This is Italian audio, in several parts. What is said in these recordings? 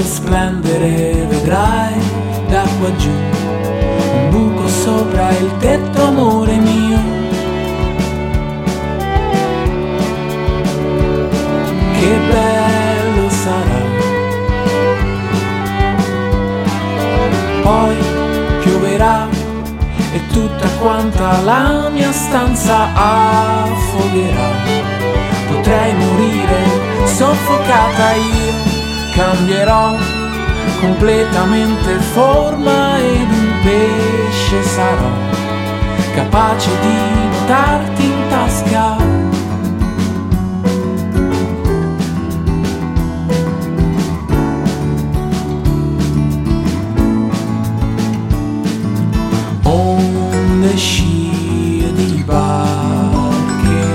splendere, vedrai da qua giù un buco sopra il tetto, amore mio. Che bello sarà. Poi pioverà e tutta quanta la mia stanza affogherà. Potrei morire soffocata, io cambierò completamente forma ed un pesce sarò, capace di nuotarti in tasca. Onde scie di barche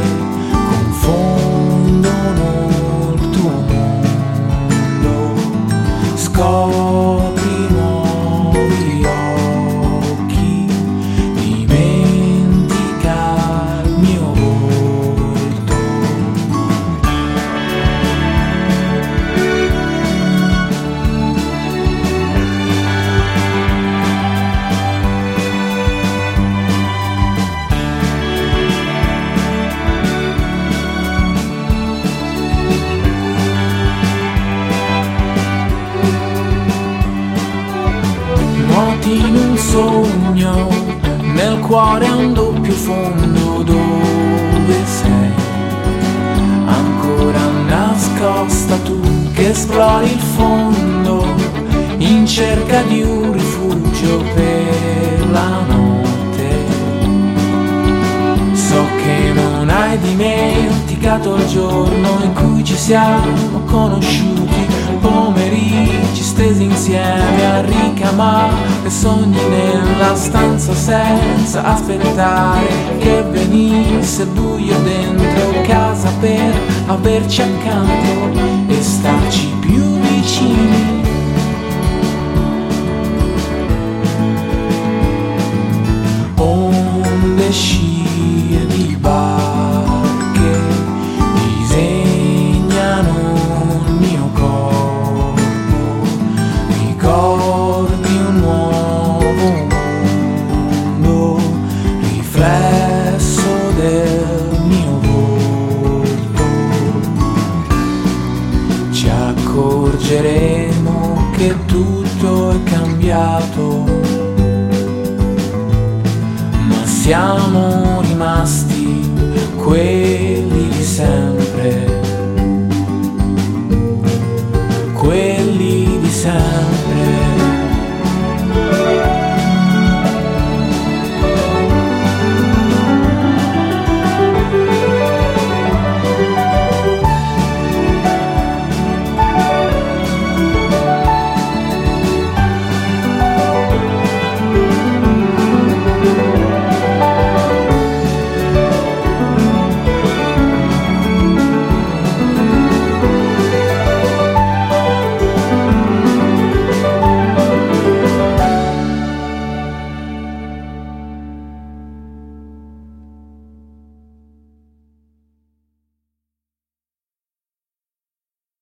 confondono il tuo mondo, scopri nuovi occhi, dimentica il mio volto. Nuoti in un sogno, nel cuore a un doppio fondo, dove sei ancora nascosta tu che esplori il fondo in cerca di un rifugio per la notte. So che non hai dimenticato il giorno in cui ci siamo conosciuti, pomeriggi stesi insieme a ricamare sogni nella stanza senza aspettare che venisse buio dentro casa per averci accanto e starci più vicini. Onde scie di barche disegnano il mio corpo, ricordi un nuovo mondo, riflesso del mio volto. Ci accorgeremo che tutto è cambiato, siamo rimasti quelli